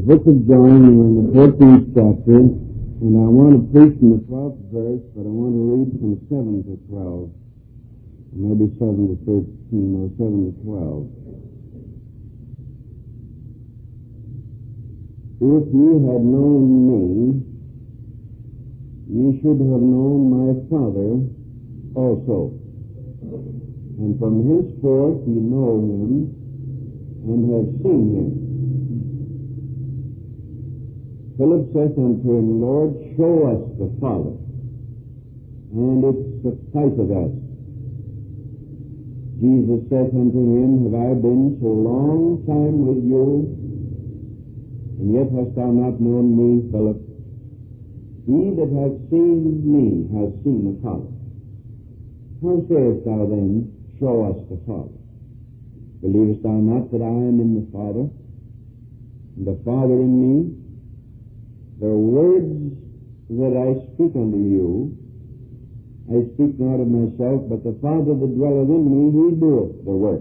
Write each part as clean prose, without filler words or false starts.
book of John, we're in the 14th chapter, and I want to preach from the 12th verse, but I want to read from 7 to 12, maybe 7 to 13, or 7 to 12. If you had known me, ye should have known my Father also. And from henceforth ye know him, and have seen him. Philip saith unto him, Lord, show us the Father, and it sufficeth us. Jesus saith unto him, Have I been so long time with you, and yet hast thou not known me, Philip? He that hath seen me hath seen the Father. How sayest thou then, Show us the Father? Believest thou not that I am in the Father, and the Father in me? The words that I speak unto you, I speak not of myself, but the Father that dwelleth in me, he doeth the works.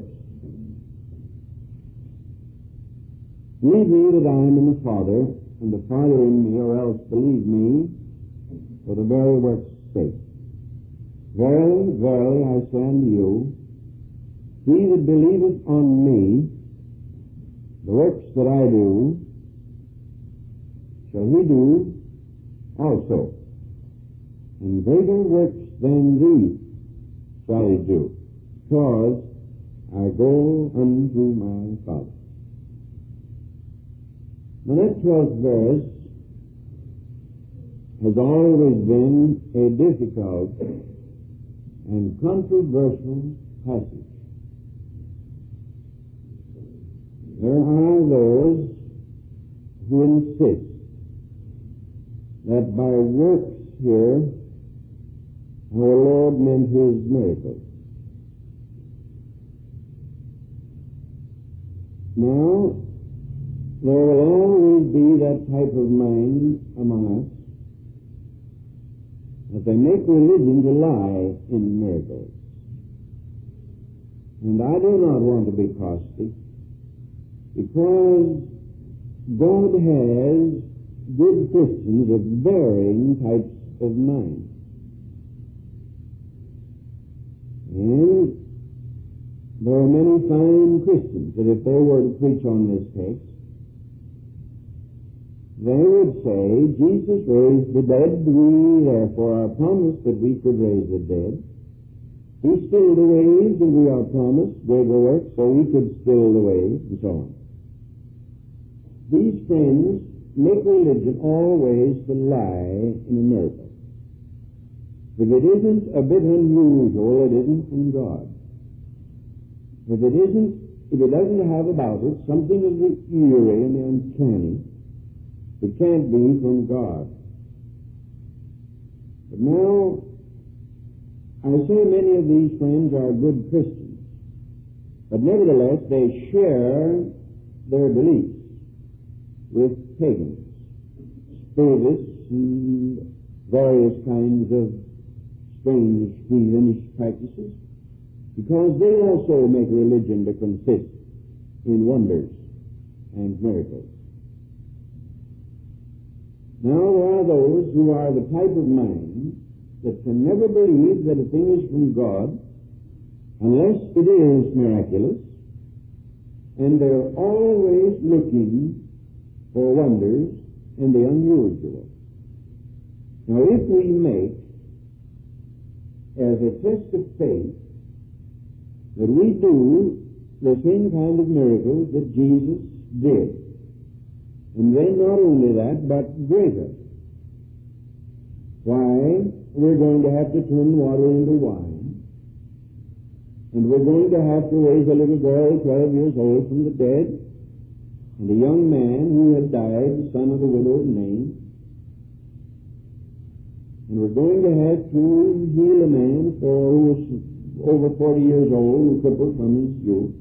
Believe me that I am in the Father, and the Father in me, or else believe me for the very work's sake. Verily, verily, I say unto you, he that believeth on me, the works that I do, shall he do also, and greater works than these shall he do, because I go unto my Father. Now that 12th verse has always been a difficult and controversial passage. There are those who insist that by works here, our Lord meant his miracles. Now, there will always be that type of mind among us that they make religion to lie in miracles. And I do not want to be caustic, because God has good Christians of varying types of mind. And there are many fine Christians that if they were to preach on this text, they would say, Jesus raised the dead, we therefore are promised that we could raise the dead. He stilled the waves, and we are promised greater works, so we could still the waves, and so on. These friends make religion always to lie in a miracle. If it isn't a bit unusual, it isn't from God. If it doesn't have about it something of the eerie and the uncanny, it can't be from God. But now, I say many of these friends are good Christians, but nevertheless they share their beliefs with pagans, spiritists, and various kinds of strange heathenish practices, because they also make religion to consist in wonders and miracles. Now there are those who are the type of mind that can never believe that a thing is from God unless it is miraculous, and they're always looking for wonders and the unusual. Now, if we make as a test of faith that we do the same kind of miracles that Jesus did, and then not only that, but greater, why, we're going to have to turn water into wine, and we're going to have to raise a little girl 12 years old from the dead, and a young man who had died, the son of the widow of Nain. And we're going to have to heal a man who was over 40 years old and crippled from his youth.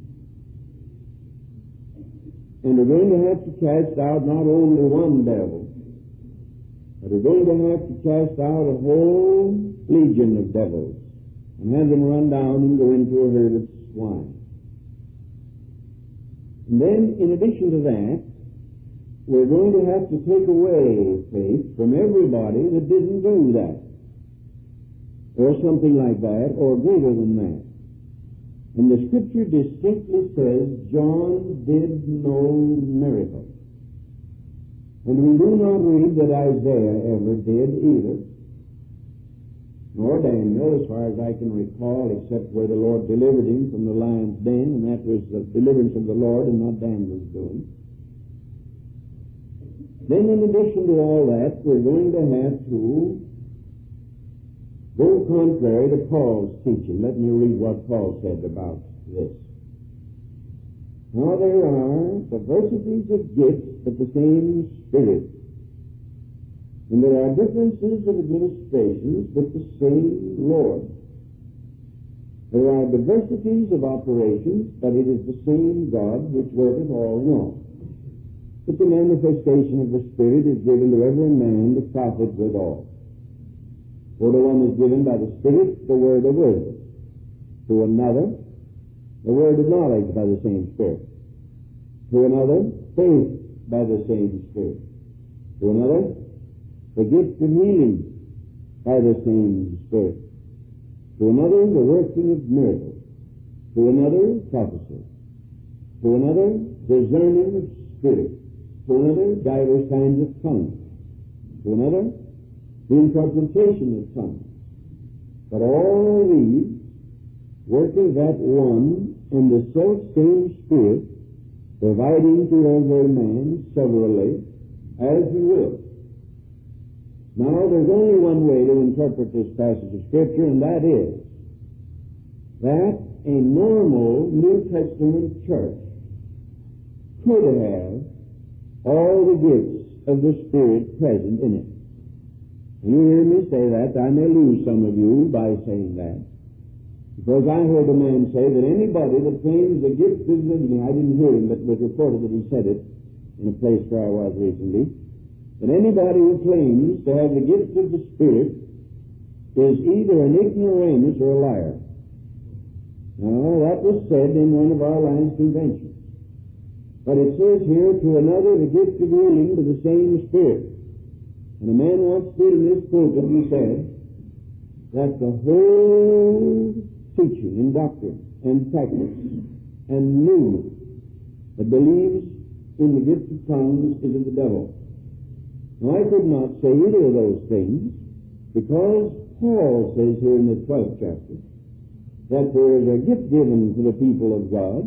And we're going to have to cast out not only one devil, but we're going to have to cast out a whole legion of devils and have them run down and go into a herd of swine. And then, in addition to that, we're going to have to take away faith from everybody that didn't do that, or something like that, or greater than that. And the Scripture distinctly says John did no miracle. And we do not read that Isaiah ever did either, nor Daniel, as far as I can recall, except where the Lord delivered him from the lion's den, and that was the deliverance of the Lord and not Daniel's doing. Then in addition to all that, we're going to have to go contrary to Paul's teaching. Let me read what Paul said about this. Now there are diversities of gifts, but the same Spirit. And there are differences of administrations, but the same Lord. There are diversities of operations, but it is the same God which worketh all in all. But the manifestation of the Spirit is given to every man to profit withal. For to one is given by the Spirit the word of wisdom, to another the word of knowledge by the same Spirit, to another faith by the same Spirit, to another the gift of healing by the same Spirit, to another the working of miracles, to another prophecy, to another discerning of spirits, to another divers kinds of tongues, to another the interpretation of tongues. But all these work of that one and the self-same Spirit, providing to every man severally as he will. Now, there's only one way to interpret this passage of Scripture, and that is that a normal New Testament church could have all the gifts of the Spirit present in it. And you hear me say that. I may lose some of you by saying that, because I heard a man say that anybody that claims the gift of healing, I didn't hear him, but it was reported that he said it in a place where I was recently, that anybody who claims to have the gift of the Spirit is either an ignoramus or a liar. Now, that was said in one of our last conventions. But it says here, to another the gift of healing to the same Spirit. And a man once stood in this pulpit and said that the whole teaching and doctrine and practice and movement that believes in the gift of tongues is of the devil. Now, I could not say either of those things, because Paul says here in the 12th chapter that there is a gift given to the people of God,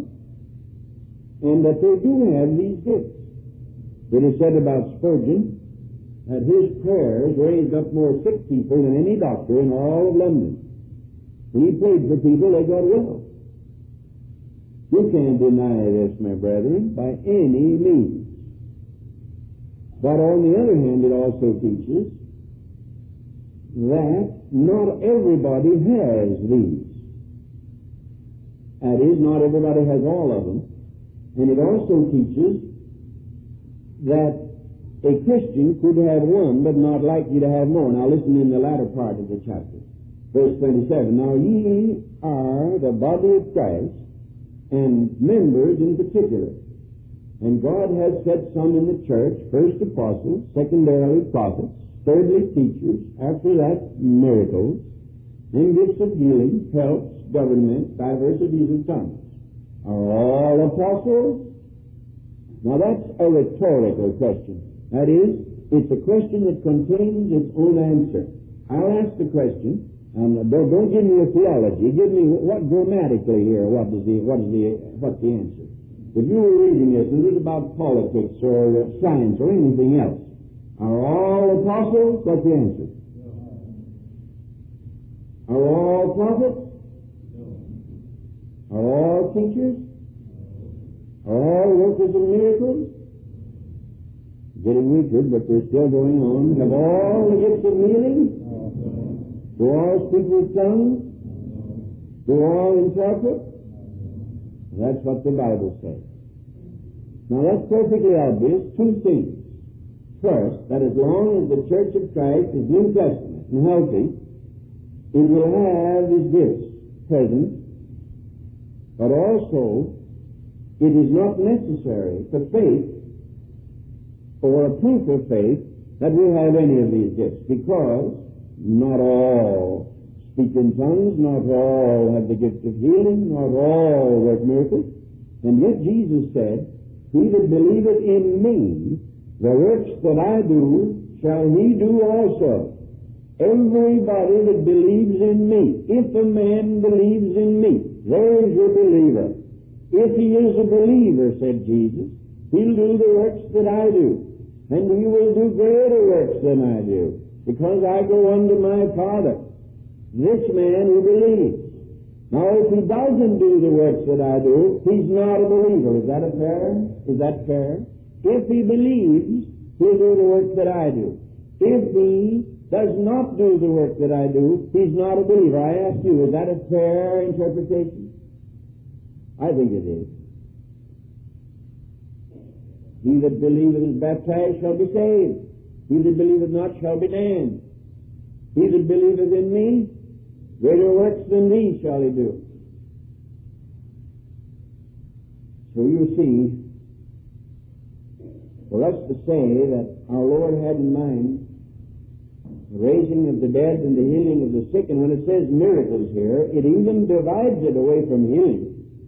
and that they do have these gifts. It is said about Spurgeon that his prayers raised up more sick people than any doctor in all of London. When he prayed for people, they got well. You can't deny this, my brethren, by any means. But on the other hand, it also teaches that not everybody has these. That is, not everybody has all of them. And it also teaches that a Christian could have one, but not likely to have more. Now listen in the latter part of the chapter. Verse 27. Now ye are the body of Christ, and members in particular. And God has set some in the church, first apostles, secondarily prophets, thirdly teachers, after that miracles, then gifts of healing, helps, government, diversities of tongues. Are all apostles? Now that's a rhetorical question. That is, it's a question that contains its own answer. I'll ask the question, and don't give me a theology. Give me what grammatically here. What's the answer? If you were reading this, and it was about politics or science or anything else, are all apostles? What's the answer? Are all prophets? Are all teachers? Are all workers of miracles? Getting weaker, but we're still going on. Have all the gifts of healing? Do all speak with tongues? Do all interpret? That's what the Bible says. Now that's perfectly obvious. Two things. First, that as long as the Church of Christ is New Testament and healthy, it will have His gifts present, but also it is not necessary for faith or a proof of faith that we have any of these gifts, because not all speak in tongues, not all have the gift of healing, not all work miracles. And yet Jesus said, "He that believeth in me, the works that I do, shall he do also." Everybody that believes in me, if a man believes in me, there is your believer. If he is a believer, said Jesus, he'll do the works that I do. And he will do greater works than I do, because I go unto my Father. This man who believes. Now, if he doesn't do the works that I do, he's not a believer. Is that fair? Is that fair? If he believes, he'll do the works that I do. If he does not do the work that I do, he's not a believer. I ask you, is that a fair interpretation? I think it is. He that believeth is baptized shall be saved. He that believeth not shall be damned. He that believeth in me, greater works than these shall he do. So you see, for us to say that our Lord had in mind the raising of the dead and the healing of the sick, and when it says miracles here, it even divides it away from healing.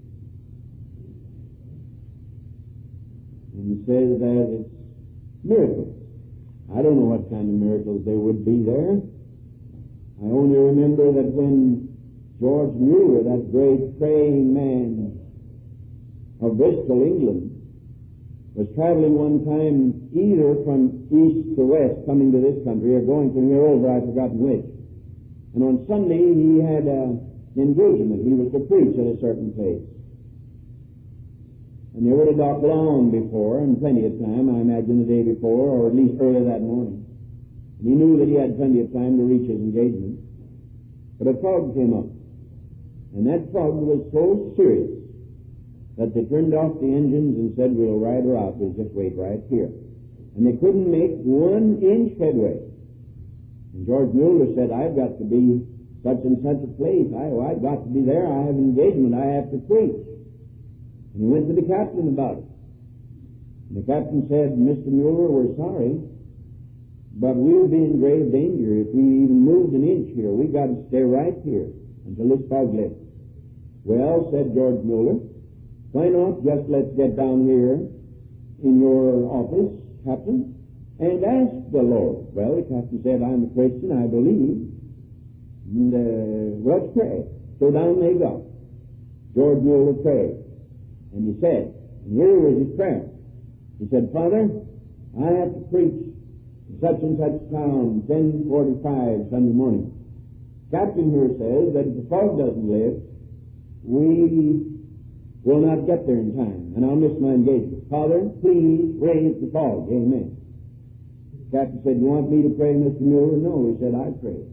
And says that it's miracles. I don't know what kind of miracles there would be there. I only remember that when George Mueller, that great praying man of Bristol, England, was traveling one time either from east to west, coming to this country, or going from here over, I've forgotten which. And on Sunday he had an engagement. He was to preach at a certain place. And they would have got long before, and plenty of time, I imagine the day before, or at least early that morning. And he knew that he had plenty of time to reach his engagement. But a fog came up. And that fog was so serious that they turned off the engines and said, "We'll ride her out. We'll just wait right here." And they couldn't make 1 inch headway. And George Mueller said, "I've got to be such and such a place. I've got to be there. I have an engagement. I have to preach." And he went to the captain about it. And the captain said, "Mr. Mueller, we're sorry, but we'll be in grave danger if we even moved an inch here. We've got to stay right here until this fog lifts." "Well," said George Mueller, "why not just let's get down here in your office, Captain, and ask the Lord?" Well, the captain said, "I'm a Christian, I believe, and let's pray." So down they got. George Mueller prayed. And he said, and here was his prayer. He said, "Father, I have to preach in such and such town, 10:45 Sunday morning. Captain here says that if the fog doesn't lift, we will not get there in time, and I'll miss my engagement. Father, please raise the fog." Amen. The captain said, "You want me to pray, Mr. Mueller?" "No," he said, "I pray."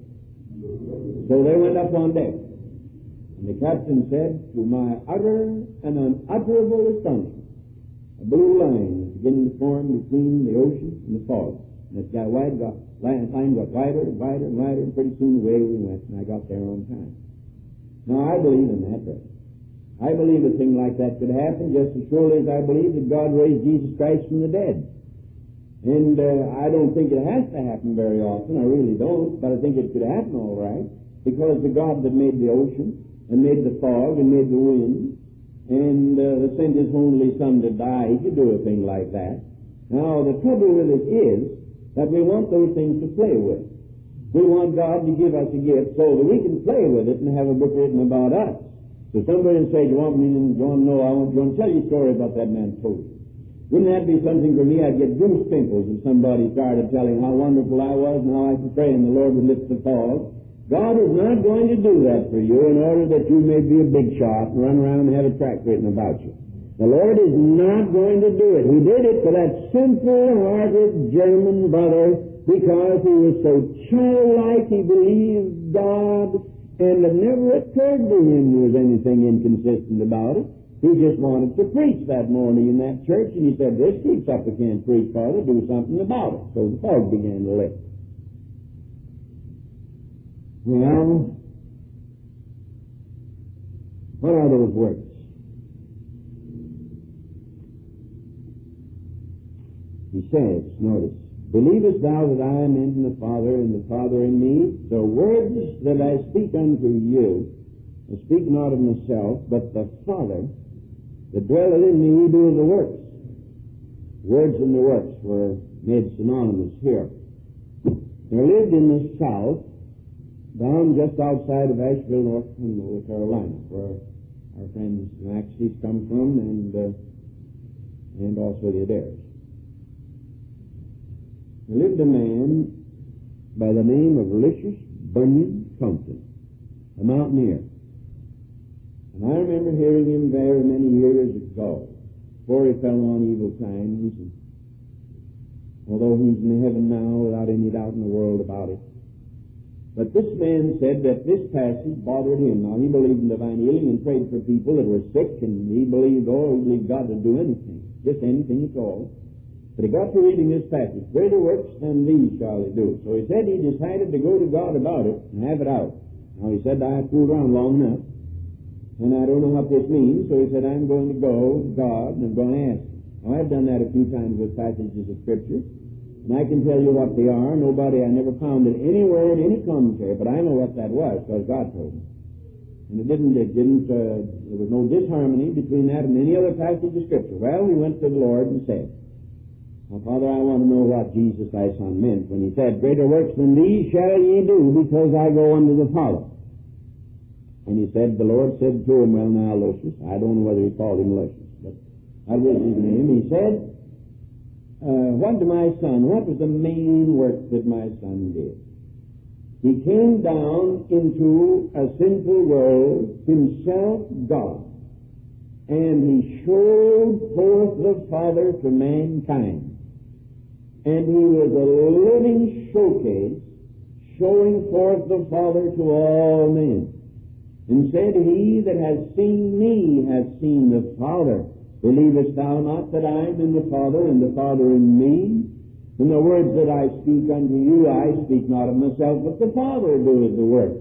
So they went up on deck. And the captain said, "To my utter and unutterable astonishment, a blue line was beginning to form between the ocean and the fog. And this line got wider and wider and wider, and pretty soon away we went, and I got there on time." Now, I believe in that, brother. I believe a thing like that could happen just as surely as I believe that God raised Jesus Christ from the dead. And I don't think it has to happen very often. I really don't, but I think it could happen all right, because the God that made the ocean and made the fog and made the wind and sent His only Son to die, He could do a thing like that. Now, the trouble with it is that we want those things to play with. We want God to give us a gift so that we can play with it and have a book written about us. So somebody will say, "You want to know, I want to tell you a story about that man Toad." Wouldn't that be something for me? I'd get goose pimples if somebody started telling how wonderful I was and how I could pray and the Lord would lift the fog. God is not going to do that for you in order that you may be a big shot and run around and have a tract written about you. The Lord is not going to do it. He did it for that simple-hearted German brother because he was so childlike, he believed God, and it never occurred to him there was anything inconsistent about it. He just wanted to preach that morning in that church, and he said, "This keeps up, I can't preach, Father, do something about it." So the fog began to lift. Well, what are those works? he says, notice, believest thou that I am in the Father, and the Father in me? The words that I speak unto you, I speak not of myself, but the Father that dwelleth in me, he doeth the works. Words and the works were made synonymous here. There lived in the south, down just outside of Asheville, North Carolina, where our friends Maxey's come from, and also the Adaires. There lived a man by the name of Lucius Bunyan Compton, a mountaineer. And I remember hearing him very many years ago, before he fell on evil times, and although he's in heaven now without any doubt in the world about it. But this man said that this passage bothered him. Now, he believed in divine healing and prayed for people that were sick, and he believed God to do anything, just anything at all. But he got to reading this passage, greater works than these shall he do. So he said he decided to go to God about it and have it out. Now, he said, I fooled around long enough, and I don't know what this means, so he said, I'm going to go to God and I'm going to ask him. Now, I've done that a few times with passages of Scripture, and I can tell you what they are. I never found it anywhere in any commentary, but I know what that was, because God told me. And there was no disharmony between that and any other passage of Scripture. Well, we went to the Lord and said, now, Father, I want to know what Jesus, thy Son, meant when he said, greater works than these shall ye do, because I go unto the Father. And he said, the Lord said to him, well, now, Lucius, I don't know whether he called him Lucius, but that was his name. He said, what was the main work that my son did? He came down into a sinful world, himself God, and he showed forth the Father to mankind. And he was a living showcase, showing forth the Father to all men. And said, he that has seen me has seen the Father. Believest thou not that I am in the Father, and the Father in me? And the words that I speak unto you, I speak not of myself, but the Father doeth the works.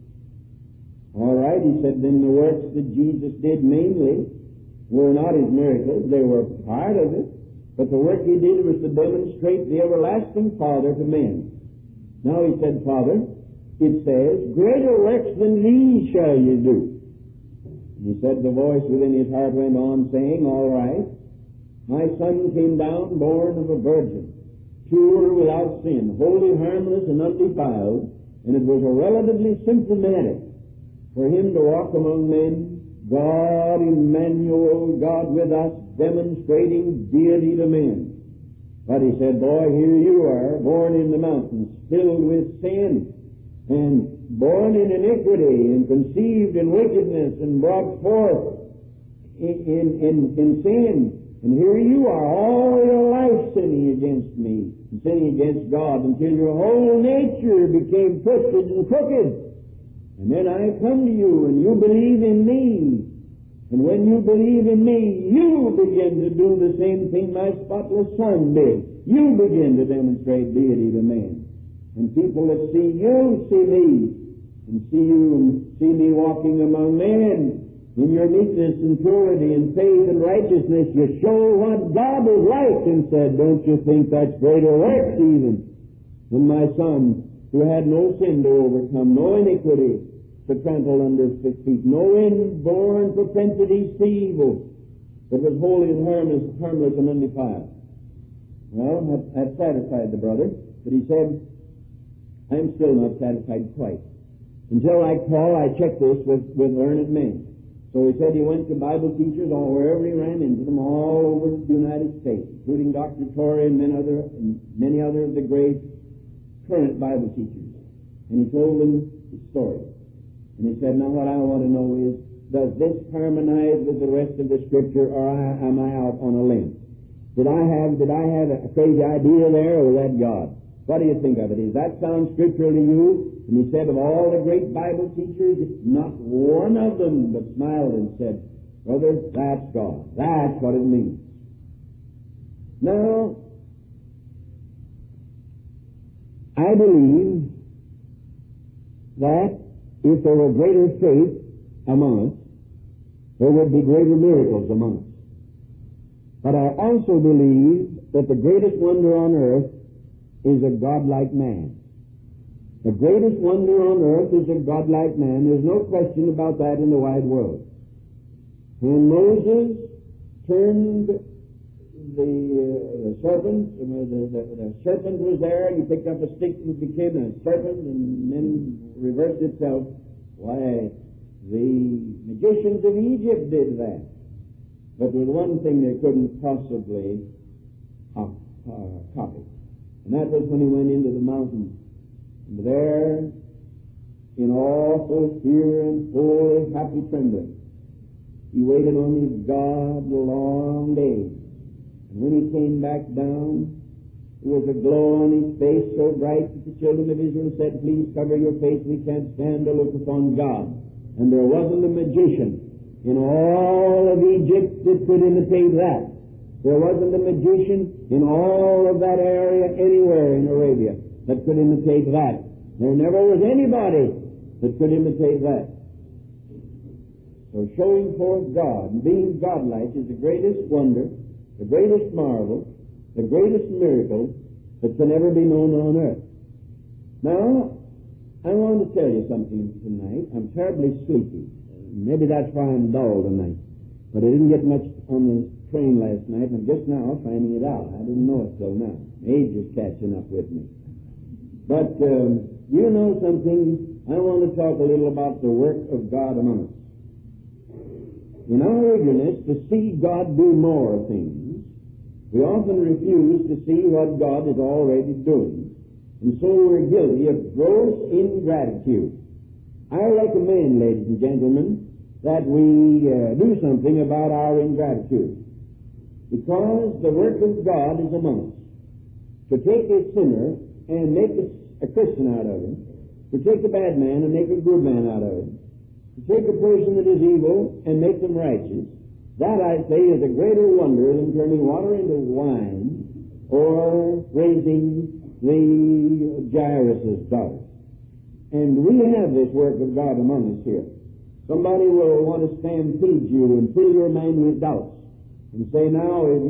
All right, he said, then the works that Jesus did mainly were not his miracles. They were part of it. But the work he did was to demonstrate the everlasting Father to men. Now he said, Father, it says, greater works than these shall you do. He said, the voice within his heart went on, saying, all right, my son came down born of a virgin, pure without sin, holy, harmless, and undefiled, and it was a relatively simple matter for him to walk among men, God Emmanuel, God with us, demonstrating deity to men. But he said, boy, here you are, born in the mountains, filled with sin, and born in iniquity, and conceived in wickedness, and brought forth in sin. And here you are, all your life sinning against me, and sinning against God, until your whole nature became twisted and crooked. And then I come to you, and you believe in me. And when you believe in me, you begin to do the same thing my spotless Son did. You begin to demonstrate deity to man. And people that see you see me, and see me walking among men in your meekness and purity and faith and righteousness. You show what God is like, and said, don't you think that's greater works even than my Son, who had no sin to overcome, no iniquity to trample under his feet, no inborn propensity to evil, but was holy and harmless and undefiled. Well, that satisfied the brother, but he said, I'm still not satisfied quite. Until like Paul, I checked this with learned men. So he said he went to Bible teachers all wherever he ran into them, all over the United States, including Dr. Torrey and many other of the great current Bible teachers. And he told them the story. And he said, now what I want to know is, does this harmonize with the rest of the Scripture, or am I out on a limb? Did I have a crazy idea there, or was that God? What do you think of it? Does that sound scriptural to you? And he said, of all the great Bible teachers, not one of them but smiled and said, brother, that's God. That's what it means. Now, I believe that if there were greater faith among us, there would be greater miracles among us. But I also believe that the greatest wonder on earth is a godlike man. The greatest wonder on earth is a godlike man. There's no question about that in the wide world. When Moses turned the serpent, the serpent was there, and he picked up a stick and it became a serpent and then reversed itself. Why, the magicians of Egypt did that. But there was one thing they couldn't possibly copy. And that was when he went into the mountain. And there, in awful fear and full happy trembling, he waited on his God long days. And when he came back down, there was a glow on his face so bright that the children of Israel said, "Please cover your face, we can't stand to look upon God." And there wasn't a magician in all of Egypt that could imitate that. There wasn't a magician in all of that area anywhere in Arabia that could imitate that. There never was anybody that could imitate that. So showing forth God and being godlike is the greatest wonder, the greatest marvel, the greatest miracle that can ever be known on earth. Now, I want to tell you something tonight. I'm terribly sleepy. Maybe that's why I'm dull tonight. But I didn't get much on the train last night, and I'm just now finding it out. I didn't know it till now. Age is catching up with me. But you know something? I want to talk a little about the work of God among us. In our eagerness to see God do more things, we often refuse to see what God is already doing. And so we're guilty of gross ingratitude. I recommend, ladies and gentlemen, that we do something about our ingratitude. Because the work of God is among us. To take a sinner and make a Christian out of him, to take a bad man and make a good man out of him, to take a person that is evil and make them righteous, that, I say, is a greater wonder than turning water into wine or raising the Jairus' daughter. And we have this work of God among us here. Somebody will want to stampede you and fill your mind with doubts and say, now, if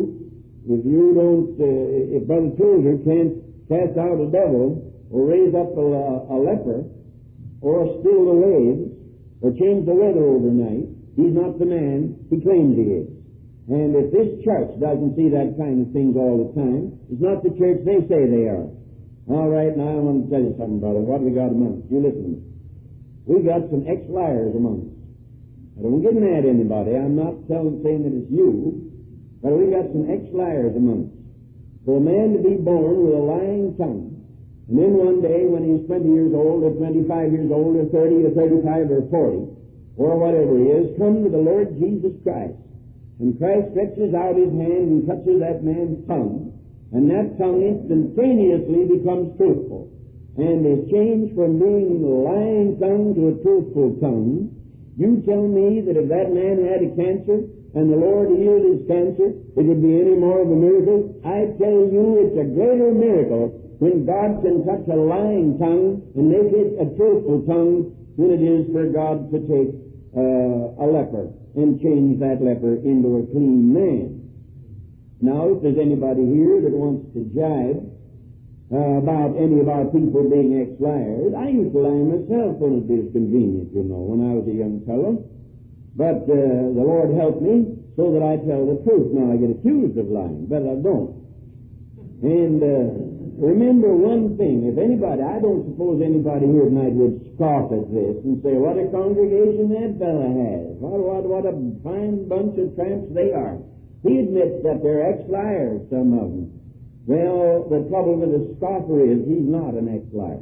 Brother Tozer can't cast out a devil or raise up a leper or still the waves or change the weather overnight, he's not the man he claims he is. And if this church doesn't see that kind of things all the time, it's not the church they say they are. All right, now I want to tell you something, brother. What have we got among us? You listen to me. We got some ex-liars among us. I don't get mad at anybody. I'm not saying that it's you, but we got some ex-liars among us. For a man to be born with a lying tongue, and then one day when he's 20 years old, or 25 years old, or 30, or 35, or 40, or whatever he is, come to the Lord Jesus Christ. And Christ stretches out his hand and touches that man's tongue, and that tongue instantaneously becomes truthful, and is changed from being a lying tongue to a truthful tongue. You tell me that if that man had a cancer, and the Lord healed his cancer, it would be any more of a miracle? I tell you, it's a greater miracle when God can touch a lying tongue and make it a truthful tongue than it is for God to take a leper and change that leper into a clean man. Now, if there's anybody here that wants to jibe about any of our people being ex-liars, I used to lie myself when it was convenient, you know, when I was a young fellow. But the Lord helped me so that I tell the truth. Now, I get accused of lying, but I don't. And remember one thing, if anybody, I don't suppose anybody here tonight would scoff at this and say, what a congregation that fella has. What a fine bunch of tramps they are. He admits that they're ex-liars, some of them. Well, the trouble with the scoffer is he's not an ex-liar.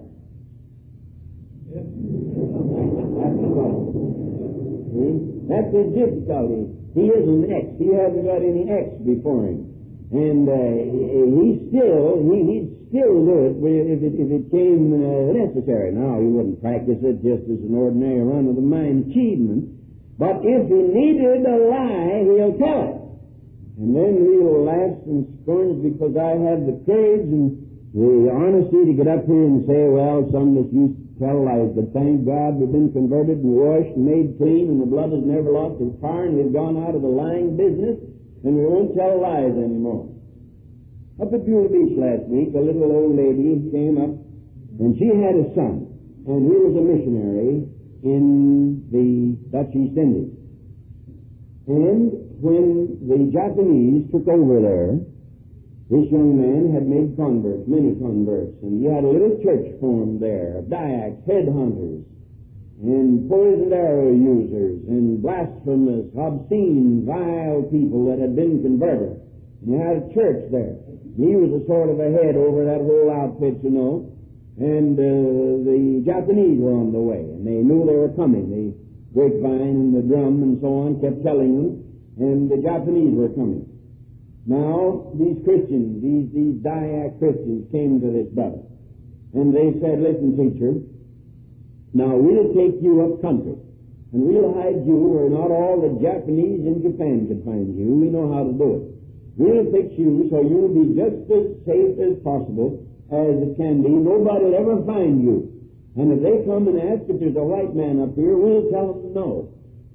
That's the trouble. See? That's his difficulty. He isn't X. He hasn't got any X before him. And he'd still do it if it came necessary. Now, he wouldn't practice it just as an ordinary run-of-the-mind achievement. But if he needed a lie, he'll tell it. And then he'll laugh and scorns because I have the courage and the honesty to get up here and say, well, some of us used to tell lies, but thank God we've been converted and washed and made clean, and the blood has never lost its power, and we've gone out of the lying business. and we won't tell lies anymore. Up at Buell Beach last week, a little old lady came up, and she had a son, and he was a missionary in the Dutch East Indies. And when the Japanese took over there, this young man had made converts, many converts, and he had a little church formed there of Dayaks, headhunters, and poisoned arrow users, and blasphemous, obscene, vile people that had been converted. And he had a church there. He was a sort of a head over that whole outfit, you know, and the Japanese were on the way, and they knew they were coming. The grapevine and the drum and so on kept telling them, and the Japanese were coming. Now, these Christians, these Dayak Christians came to this brother, and they said, listen, teacher, now we'll take you up country, and we'll hide you where not all the Japanese in Japan could find you. We know how to do it. We'll fix you so you'll be just as safe as possible as it can be. Nobody will ever find you. And if they come and ask if there's a white man up here, we'll tell them no.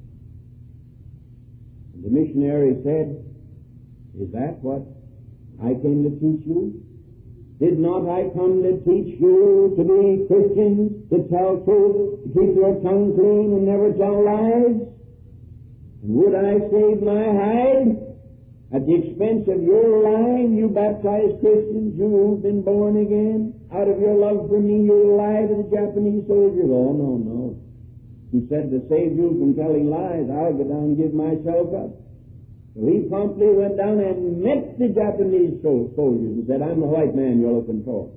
And the missionary said, is that what I came to teach you? Did not I come to teach you to be Christians, to tell truth, to keep your tongue clean and never tell lies? And would I save my hide at the expense of your lying, you baptized Christians, you've been born again? Out of your love for me, you'll lie to the Japanese soldiers? Oh, no. He said, to save you from telling lies, I'll go down and give myself up. So he promptly went down and met the Japanese soldiers and said, I'm the white man you're looking for.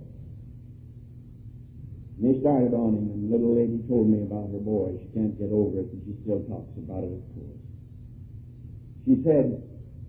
And they started on him, and the little lady told me about her boy. She can't get over it, and she still talks about it, of course. She said,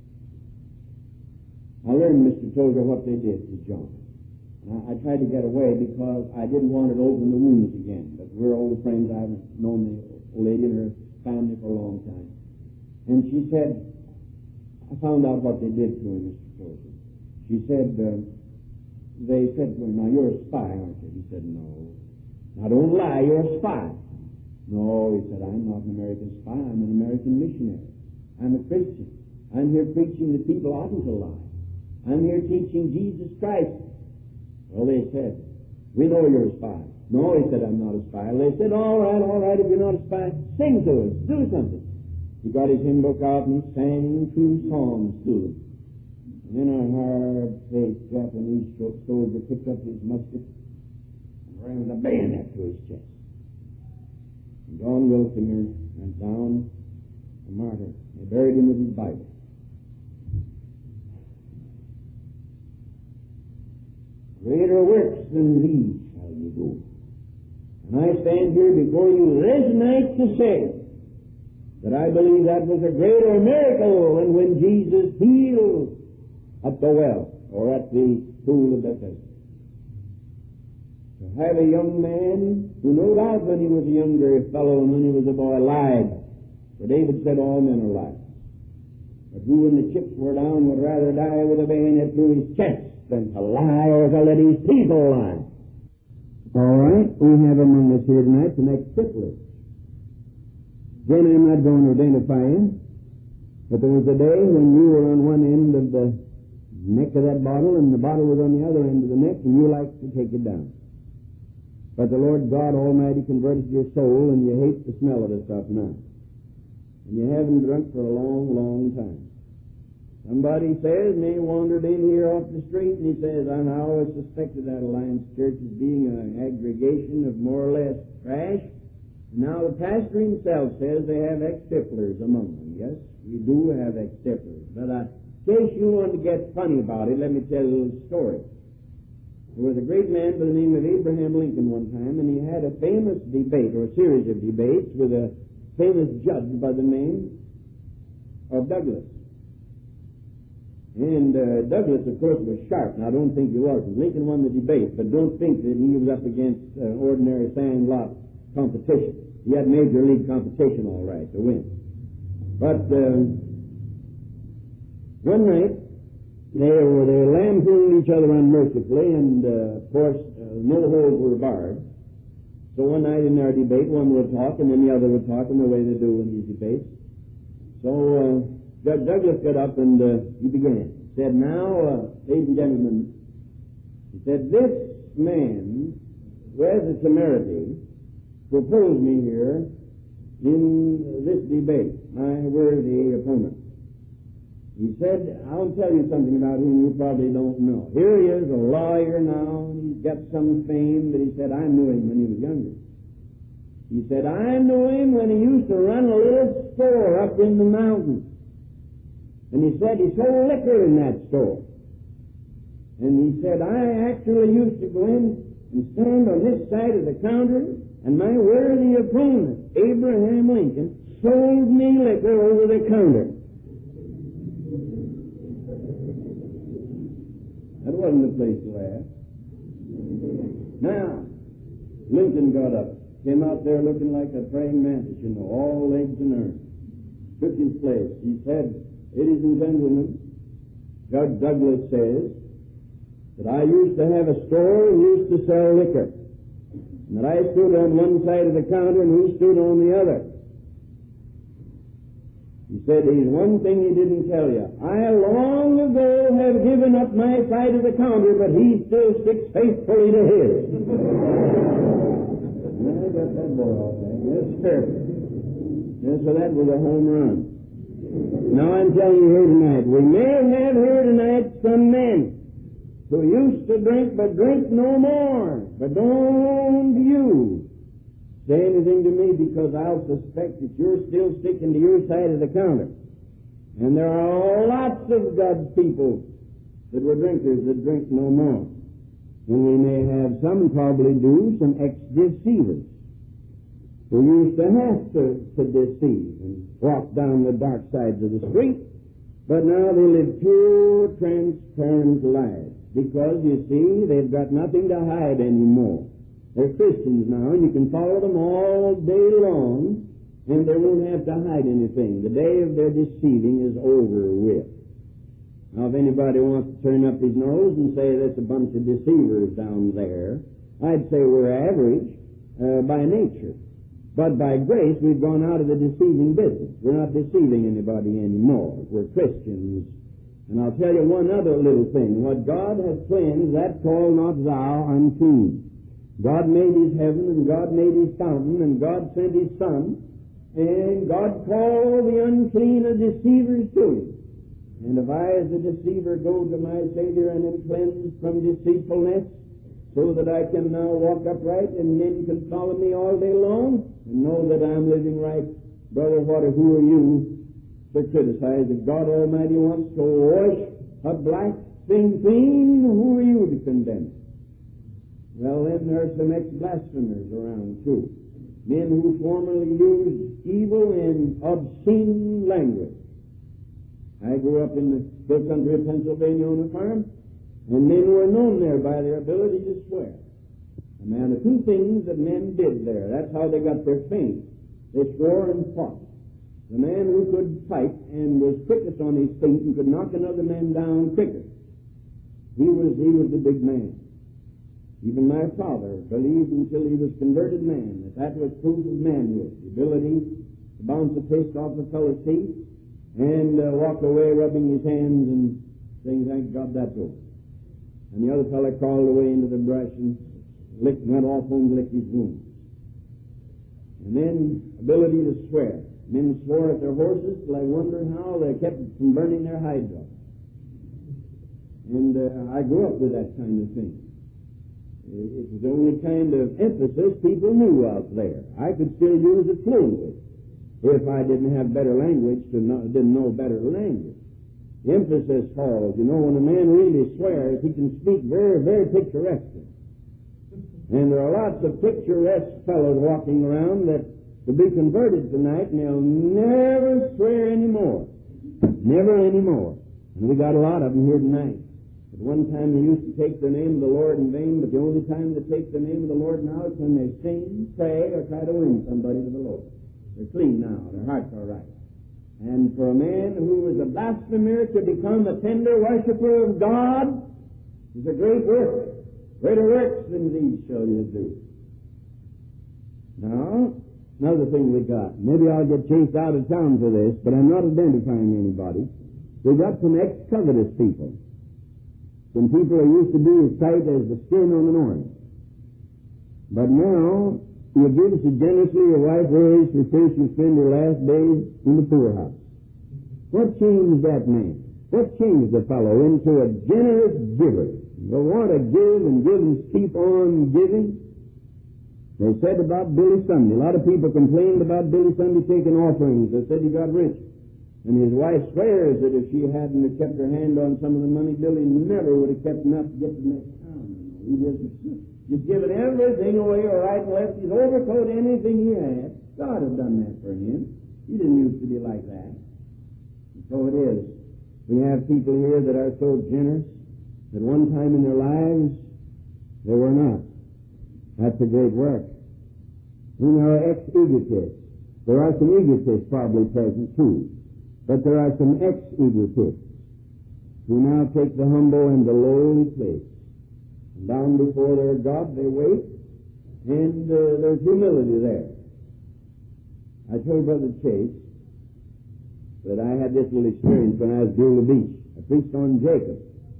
I learned, Mr. Tozer, what they did to John. And I tried to get away because I didn't want to open the wounds again. But we're old friends. I've known the old lady and her family for a long time. And she said, I found out what they did to him, Mr. Tozer. She said, they said to him, now you're a spy, aren't you? He said, no. Now don't lie, you're a spy. No, he said, I'm not an American spy, I'm an American missionary. I'm a Christian. I'm here preaching that people oughtn't to lie. I'm here teaching Jesus Christ. Well, they said, we know you're a spy. No, he said, I'm not a spy. They said, all right, if you're not a spy, sing to us, do something. He got his hymn book out and he sang 2 songs to them. And then a hard-faced Japanese soldier picked up his musket and ran the bayonet to his chest. And John Wilfinger went down a martyr. They buried him with his Bible. Greater works than these shall you do. And I stand here before you this night to say that I believe that was a greater miracle than when Jesus healed at the well or at the pool of Bethesda. To have a young man who no doubt when he was a younger fellow and when he was a boy lied. For David said all men are liars. But who when the chips were down would rather die with a bayonet through his chest than to lie or to let his people lie. All right, we have among us here tonight the next triplets. Then I'm not going to identify him, but there was a day when you were on one end of the neck of that bottle and the bottle was on the other end of the neck and you liked to take it down. But the Lord God Almighty converted your soul and you hate the smell of the stuff now. And you haven't drunk for a long, long time. Somebody says, and he wandered in here off the street and he says, I always suspected that Alliance Church as being an aggregation of more or less trash. Now the pastor himself says they have ex-tipplers among them. Yes, we do have ex-tipplers. But in case you want to get funny about it, let me tell you a little story. There was a great man by the name of Abraham Lincoln one time, and he had a famous debate, or a series of debates, with a famous judge by the name of Douglas. And Douglas, of course, was sharp. Now, don't think he was. Lincoln won the debate, but don't think that he was up against ordinary sandlot competition. He had major league competition, all right, to win. But one night, they were lampooning each other unmercifully, and, of course, no holes were barred. So one night in their debate, one would talk, and then the other would talk in the way they do in these debates. So Judge Douglas got up and he began. He said, now, ladies and gentlemen, he said, this man who has the temerity proposed me here in this debate, my worthy opponent. He said, I'll tell you something about him you probably don't know. Here he is, a lawyer now, and he's got some fame, but he said, I knew him when he was younger. He said, I knew him when he used to run a little store up in the mountains. And he said he sold liquor in that store. And he said, I actually used to go in and stand on this side of the counter, and my worthy opponent, Abraham Lincoln, sold me liquor over the counter. That wasn't the place to laugh. Now, Lincoln got up, came out there looking like a praying mantis, all legs and arms. Took his place. He said, ladies and gentlemen, Judge Douglas says that I used to have a store and used to sell liquor, and that I stood on one side of the counter and he stood on the other. He said, there's one thing he didn't tell you. I long ago have given up my side of the counter, but he still sticks faithfully to his. I got that boy off there. Yes, sir. Yes, so that was a home run. Now I'm telling you here tonight, we may have here tonight some men who used to drink, but drink no more. But don't you say anything to me, because I'll suspect that you're still sticking to your side of the counter. And there are lots of God's people that were drinkers that drink no more. And we may have some probably do, some ex-deceivers who used to have to deceive and walk down the dark sides of the street, but now they live pure, transparent lives, because, you see, they've got nothing to hide anymore. They're Christians now, and you can follow them all day long, and they won't have to hide anything. The day of their deceiving is over with. Now, if anybody wants to turn up his nose and say there's a bunch of deceivers down there, I'd say we're average by nature. But by grace, we've gone out of the deceiving business. We're not deceiving anybody anymore. We're Christians. And I'll tell you one other little thing. What God has cleansed, that call not thou unclean. God made his heaven, and God made his fountain, and God sent his Son, and God called the unclean of deceivers to him. And if I, as a deceiver, go to my Savior and am cleansed from deceitfulness, so that I can now walk upright, and men can follow me all day long, and know that I'm living right, brother, who are you to criticize? If God Almighty wants to wash a black thing clean, who are you to condemn? Well, then there are some ex-blasphemers around, too. Men who formerly used evil and obscene language. I grew up in the hill country of Pennsylvania on a farm, and men were known there by their ability to swear. And man, the two things that men did there, that's how they got their fame. They swore and fought. The man who could fight and was quickest on his feet and could knock another man down quicker, he was the big man. Even my father believed until he was converted man that was proof of manhood, the ability to bounce the paste off the fellow's teeth and walk away rubbing his hands and saying, thank God that's over. And the other fellow crawled away into the brush and went off home and licked his wounds. And then ability to swear. Men swore at their horses till I wonder how they kept from burning their hides off. And I grew up with that kind of thing. It was the only kind of emphasis people knew out there. I could still use it fluently if I didn't have better language, didn't know better language. The emphasis falls. When a man really swears, he can speak very, very picturesquely. And there are lots of picturesque fellows walking around that will be converted tonight, and they'll never swear anymore. Never anymore. And we got a lot of them here tonight. At one time they used to take the name of the Lord in vain, but the only time they take the name of the Lord now is when they sing, pray, or try to win somebody to the Lord. They're clean now. Their hearts are right. And for a man who is a blasphemer to become a tender worshiper of God is a great work. Greater works than these shall you do. Now, Another thing we got. Maybe I'll get chased out of town for this, but I'm not identifying anybody. We got some ex-covetous people. Some people who used to be as tight as the skin on an orange. But now, you give so generously your wife raised for first you spend your last days in the poorhouse. What changed that man? What changed the fellow into a generous giver? You want to give and give and keep on giving? They said about Billy Sunday. A lot of people complained about Billy Sunday taking offerings. They said he got rich. And his wife swears that if she hadn't kept her hand on some of the money, Billy never would have kept enough to get to the next town. He just given everything away, or right and left, his overcoat, anything he had. God had done that for him. He didn't used to be like that. And so it is. We have people here that are so generous that one time in their lives they were not. That's a great work. We are ex-egotists. There are some egotists probably present too. But there are some ex-egotists who now take the humble and the lowly place. And down before their God they wait, and there's humility there. I told Brother Chase that I had this little experience when I was at Beulah Beach. I preached on Jacob.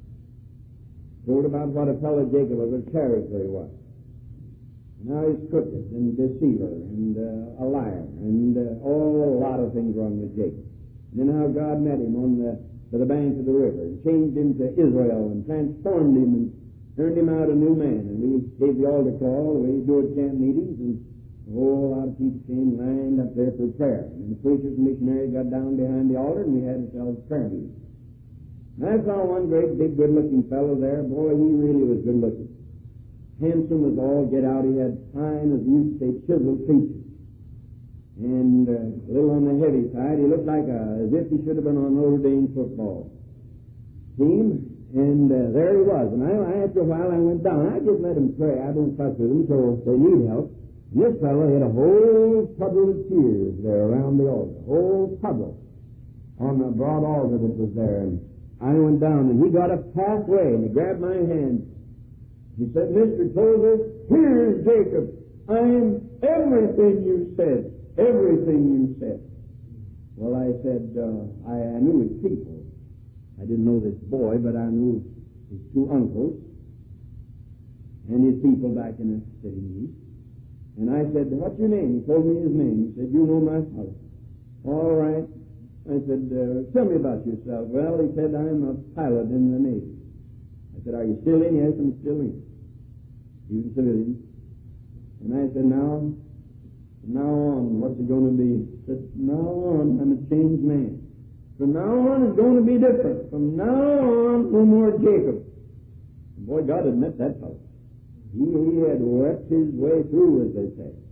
Told about what a fellow Jacob was, what character he was. Now he's crooked and deceiver and a liar and a lot of things wrong with Jacob. And then how God met him by the bank of the river and changed him to Israel and transformed him and turned him out a new man. And we gave the altar call the way you do at camp meetings, and a whole lot of people came lined up there for prayer. And the preachers and missionaries got down behind the altar, and we had ourselves prayer meeting. And I saw one great big good-looking fellow there. Boy, he really was good-looking. Handsome as all get out. He had fine, as we used to say, chiseled features. And a little on the heavy side. He looked like as if he should have been on Notre Dame football team. And there he was. And after a while I went down. I just let him pray. I don't fuss with him so they need help. And this fellow had a whole puddle of tears there around the altar. A whole puddle on the broad altar that was there. And I went down and he got up halfway and he grabbed my hand. He said, Mr. Tozer, here's Jacob. I am everything you said. Everything you said. Well, I said, I knew his people. I didn't know this boy, but I knew his two uncles and his people back in the city east. And I said, what's your name? He told me his name. He said, you know my father. All right. I said, tell me about yourself. Well, he said, I'm a pilot in the Navy. I said, are you still in? Yes, I'm still in. He was a civilian. And I said, now on, what's it going to be? He said, from now on, I'm a changed man. From now on, it's going to be different. From now on, no more Jacob. And boy, God had met that fellow. He had wept his way through, as they say.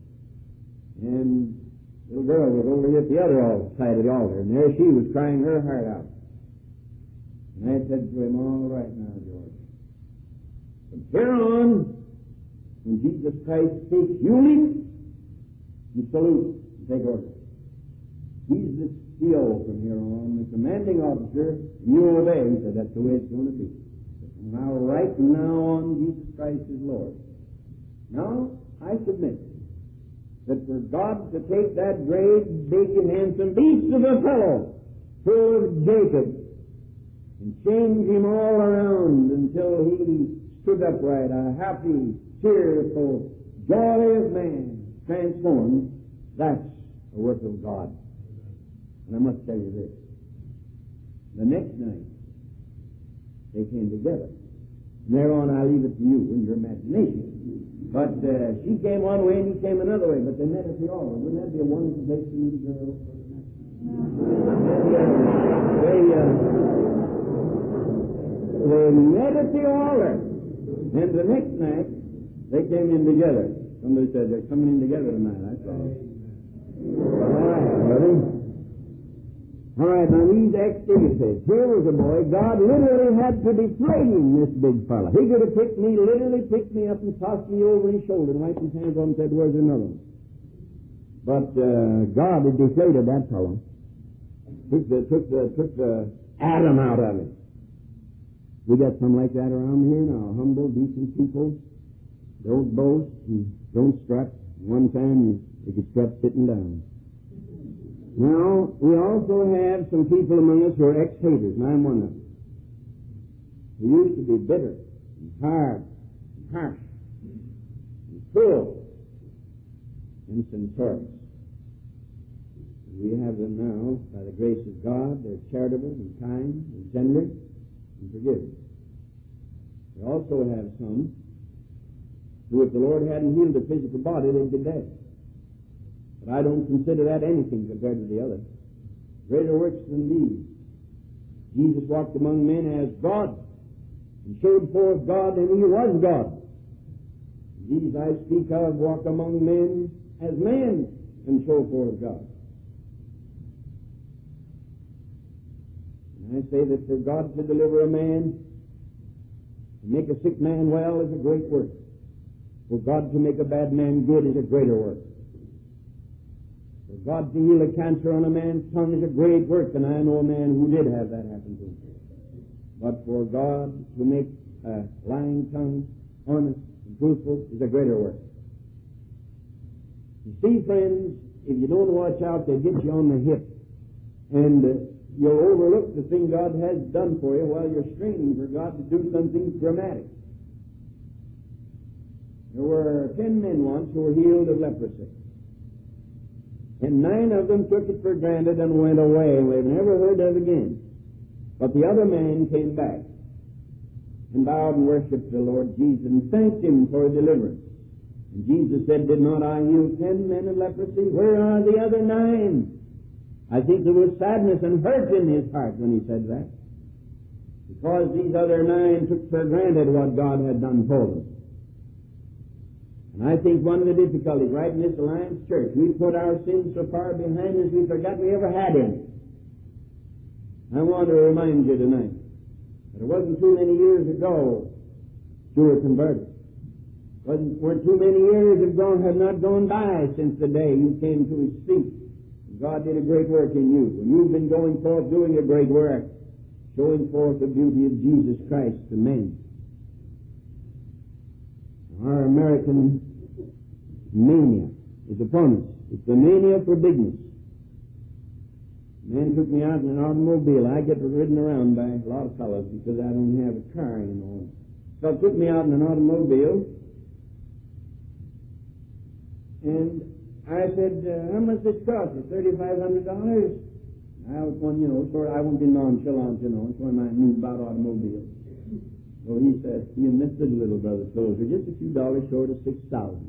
And the little girl was over here at the other side of the altar, and there she was crying her heart out. And I said to him, all right now, George. From here on, when Jesus Christ speaks, you leap, you salute, and take order. He's the CO from here on, the commanding officer, and you obey. He said, that's the way it's going to be. From now, right from now on, Jesus Christ is Lord. Now, I submit that for God to take that great, big, and handsome beast of a fellow, full of Jacob, and change him all around until he stood upright, a happy, cheerful, joyous man, transformed, that's a work of God. And I must tell you this. The next night, they came together. From there on, I leave it to you and your imagination. But she came one way and he came another way, but they met at the altar. Wouldn't that be a wonderful place to meet a girl? They met at the altar. And the next night, they came in together. Somebody said, they're coming in together tonight, I saw. All right, brother. All right, now these ex-egotists. Here was a boy, God literally had to deflate him, this big fella. He could have literally picked me up and tossed me over his shoulder and wiped his hands on and said, where's another one? But God had deflated that fellow. Took the atom out of him. We got some like that around here now, humble, decent people. Don't boast and don't strut. One time you They could stop sitting down. Now, we also have some people among us who are ex-haters, and I'm one of them. We used to be bitter and hard and harsh and cruel and censorious. We have them now, by the grace of God. They're charitable and kind and tender and forgiving. We also have some who, if the Lord hadn't healed the physical body, they'd be dead. But I don't consider that anything compared to the other. Greater works than these. Jesus walked among men as God and showed forth God, and He was God. These I speak of walk among men as men and show forth God. And I say that for God to deliver a man and make a sick man well is a great work. For God to make a bad man good is a greater work. For God to heal a cancer on a man's tongue is a great work, and I know a man who did have that happen to him. But for God to make a lying tongue honest and truthful is a greater work. You see, friends, if you don't watch out, they get you on the hip, and you'll overlook the thing God has done for you while you're straining for God to do something dramatic. There were 10 men once who were healed of leprosy. And 9 of them took it for granted and went away, and we've never heard of it again. But the other man came back and bowed and worshipped the Lord Jesus and thanked Him for deliverance. And Jesus said, "Did not I heal 10 men of leprosy? Where are the other 9? I think there was sadness and hurt in his heart when he said that, because these other 9 took for granted what God had done for them. And I think one of the difficulties right in this Alliance Church, we put our sins so far behind us we forgot we ever had any. I want to remind you tonight that it wasn't too many years ago you were converted. Weren't too many years have not gone by since the day you came to His feet. God did a great work in you. And you've been going forth doing a great work, showing forth the beauty of Jesus Christ to men. Our American mania is upon us. It's the mania for bigness. A man took me out in an automobile. I get ridden around by a lot of fellows because I don't have a car, you know. So he took me out in an automobile, and I said, "How much this cost you? $3,500? I was one, you know, sort of, I won't be nonchalant, you know, so I knew about automobiles. So he said, "You missed it a little, Brother Soldier, just a few dollars short of $6,000.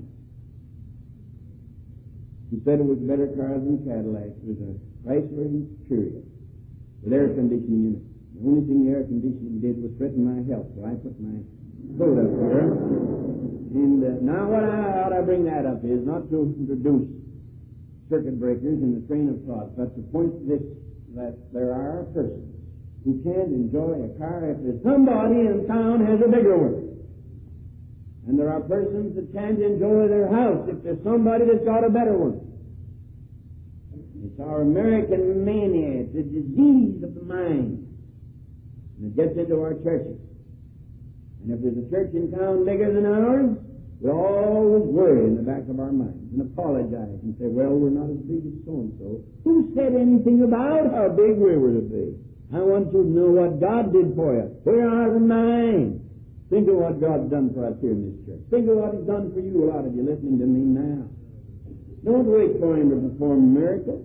He said it was a better car than Cadillac. It was a Chrysler Imperial with air conditioning in it. The only thing the air conditioning did was threaten my health, so I put my coat up there. And now what I ought to bring that up is not to introduce circuit breakers in the train of thought, but to point to this, that there are persons who can't enjoy a car if there's somebody in town has a bigger one. And there are persons that can't enjoy their house if there's somebody that's got a better one. It's our American mania. It's a disease of the mind. And it gets into our churches. And if there's a church in town bigger than ours, we always worry in the back of our minds and apologize and say, "Well, we're not as big as so-and-so." Who said anything about how big we were to be? I want you to know what God did for you. Where are the 9? Think of what God's done for us here in this church. Think of what He's done for you, a lot of you listening to me now. Don't wait for Him to perform a miracle.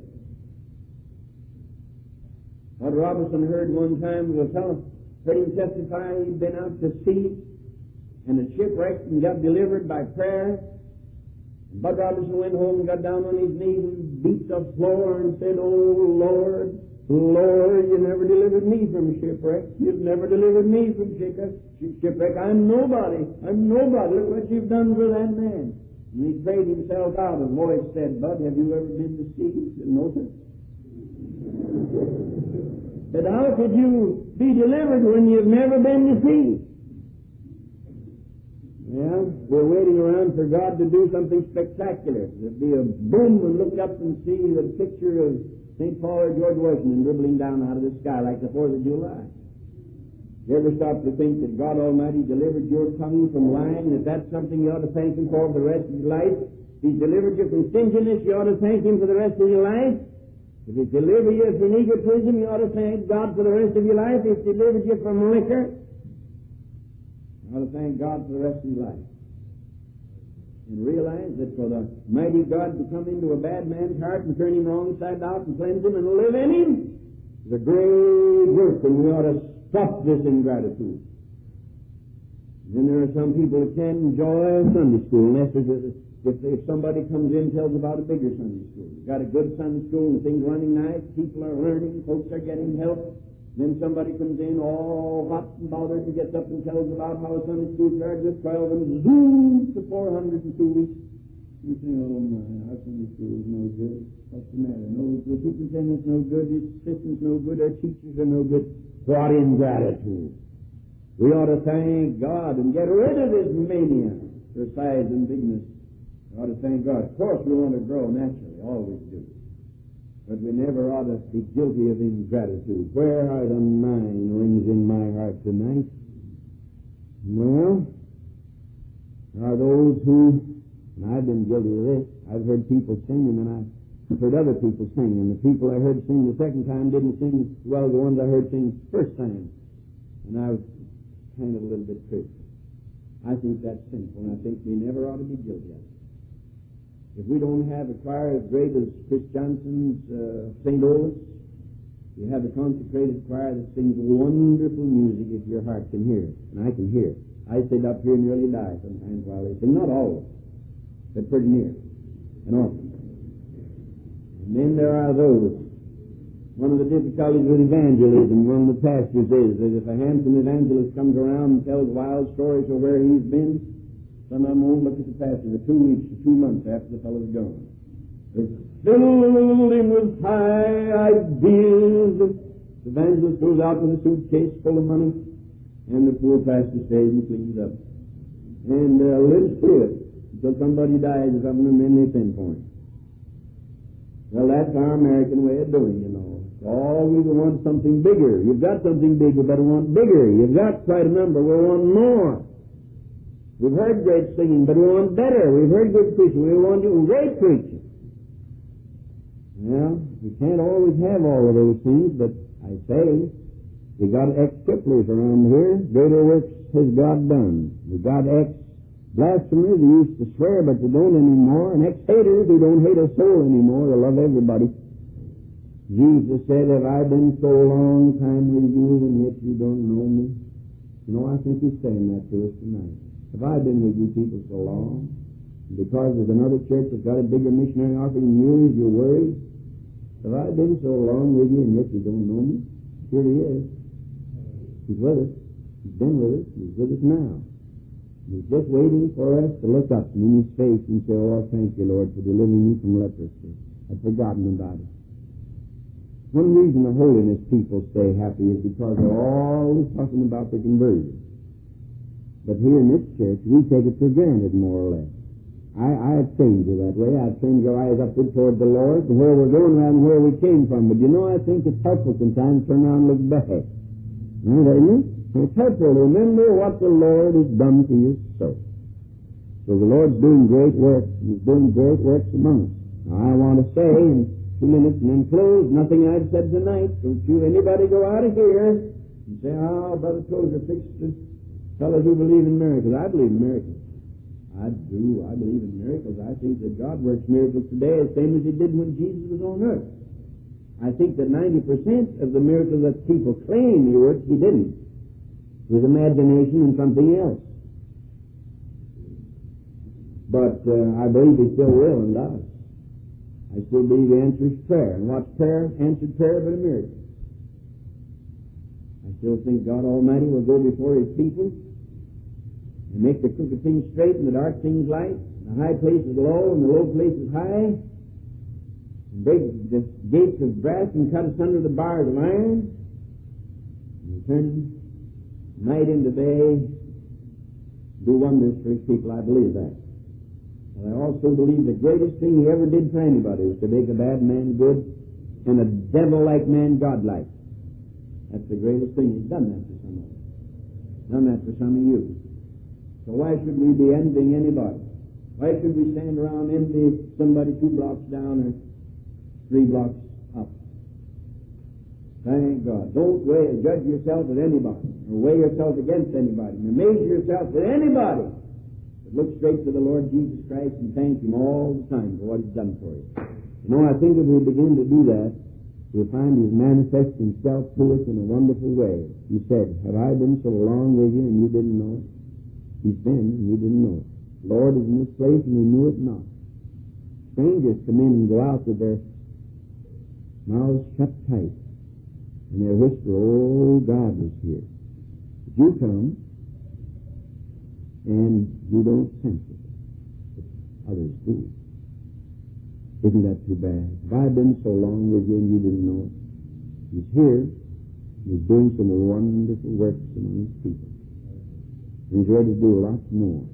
What Robinson heard one time was a fellow heard him testify he'd been out to sea and had shipwrecked and got delivered by prayer. And Bud Robinson went home and got down on his knees and beat the floor and said, "Oh, Lord, Lord, you never delivered me from shipwreck. You've never delivered me from shipwreck. I'm nobody. I'm nobody. Look what you've done for that man." And he prayed himself out. A voice said, "Bud, have you ever been to sea?" He said, "No, sir." But how could you be delivered when you've never been to sea? Well, we're waiting around for God to do something spectacular. There'd be a boom and look up and see the picture of St. Paul or George Washington dribbling down out of the sky like the 4th of July. You ever stop to think that God Almighty delivered your tongue from lying, that that's something you ought to thank Him for the rest of your life? He's delivered you from stinginess, you ought to thank Him for the rest of your life. If He's delivered you from egotism, you ought to thank God for the rest of your life. If He's delivered you from liquor, you ought to thank God for the rest of your life. And realize that for the mighty God to come into a bad man's heart and turn him wrong side out and cleanse him and live in him is a great work, and we ought to stop this ingratitude. And then there are some people that can't enjoy Sunday school unless if somebody comes in and tells about a bigger Sunday school. You've got a good Sunday school and things running nice, people are learning, folks are getting help. Then somebody comes in all hot and bothered and gets up and tells about how a Sunday school charges 12 and zooms to 400 in 2 weeks. You say, oh my, our Sunday school is no good. What's the matter? No, the superintendent's no good, the assistant's no good, our teachers are no good. What ingratitude! We ought to thank God and get rid of this mania for size and bigness. We ought to thank God. Of course we want to grow naturally, always do. But we never ought to be guilty of ingratitude. Where are the 9 rings in my heart tonight? Well, there are those who, and I've been guilty of this, I've heard people singing and I've heard other people sing, and the people I heard sing the second time didn't sing as well as the ones I heard sing the first time. And I was kind of a little bit critical. I think that's sinful, and I think we never ought to be guilty of it. If we don't have a choir as great as Chris Johnson's St. Olaf's, you have a consecrated choir that sings wonderful music if your heart can hear it, and I can hear it. I sit up here and nearly die sometimes while they sing, not always, but pretty near, and often. And then there are those. One of the difficulties with evangelism, one of the pastors is that if a handsome evangelist comes around and tells wild stories of where he's been, some of them won't look at the pastor for 2 weeks or 2 months after the fellow's gone. They filled him with high ideas. The evangelist goes out with a suitcase full of money, and the poor pastor stays and cleans up. And lives through it until somebody dies or something, and then they send for him. Well, that's our American way of doing, you know. Always we want something bigger. You've got something big, you better want bigger. You've got quite a number, we want more. We've heard great singing, but we want better. We've heard good preaching, we want great preaching. Well, we can't always have all of those things, but I say, we got ex-cripplers around here. Greater works has God done. We got ex-blasphemers who used to swear, but they don't anymore, and ex-haters who don't hate a soul anymore. They love everybody. Jesus said, have I been so long time with you, and yet you don't know me? You know, I think He's saying that to us tonight. Have I been with you people so long? Because there's another church that's got a bigger missionary offering than yours, you're worried? Have I been so long with you, and yet you don't know me? Here He is. He's with us. He's been with us. He's with us now. He's just waiting for us to look up in His face and say, oh, thank you, Lord, for delivering me from leprosy. I'd forgotten about it. One reason the holiness people stay happy is because they're always talking about their conversion. But here in this church, we take it for granted, more or less. I have trained you that way. I've trained your eyes upward toward the Lord and where we're going rather than where we came from. But you know, I think it's helpful sometimes to turn around and look back. Isn't it? It's helpful to remember what the Lord has done to your soul. So the Lord's doing great work. He's doing great works among us. Now, I want to say in 2 minutes and then close, nothing I've said tonight. Don't you anybody go out of here and say, oh, Brother Tozer fixed to fellows who believe in miracles. I believe in miracles. I do. I believe in miracles. I think that God works miracles today the same as He did when Jesus was on earth. I think that 90% of the miracles that people claim He worked, He didn't. It was imagination and something else. But I believe He still will and does. I still believe He answers prayer. And what's prayer? Answered prayer but a miracle. I still think God Almighty will go before His people and make the crooked things straight and the dark things light, and the high places low and the low places high, and break the gates of brass and cut asunder the bars of iron, and turn night into day, do wonders for His people. I believe that. But I also believe the greatest thing He ever did for anybody was to make a bad man good and a devil-like man God-like. That's the greatest thing. He's done that for some of us. Done that for some of you. So why should we be envying anybody? Why should we stand around envy somebody 2 blocks down or 3 blocks up? Thank God. Don't judge yourself with anybody, or weigh yourself against anybody, and measure yourself with anybody. But look straight to the Lord Jesus Christ and thank Him all the time for what He's done for you. You know, I think if we begin to do that, we'll find He's manifested Himself to us in a wonderful way. He said, have I been so long with you and you didn't know it? He's been and you didn't know it. The Lord is in this place and you knew it not. Strangers come in and go out with their mouths shut tight. And they whisper, oh, God was here. But you come, and you don't sense it. But others do. Isn't that too bad? Have I been so long with you and you didn't know it? He's here. He's doing some wonderful works among His people. And He's ready to do a lot more.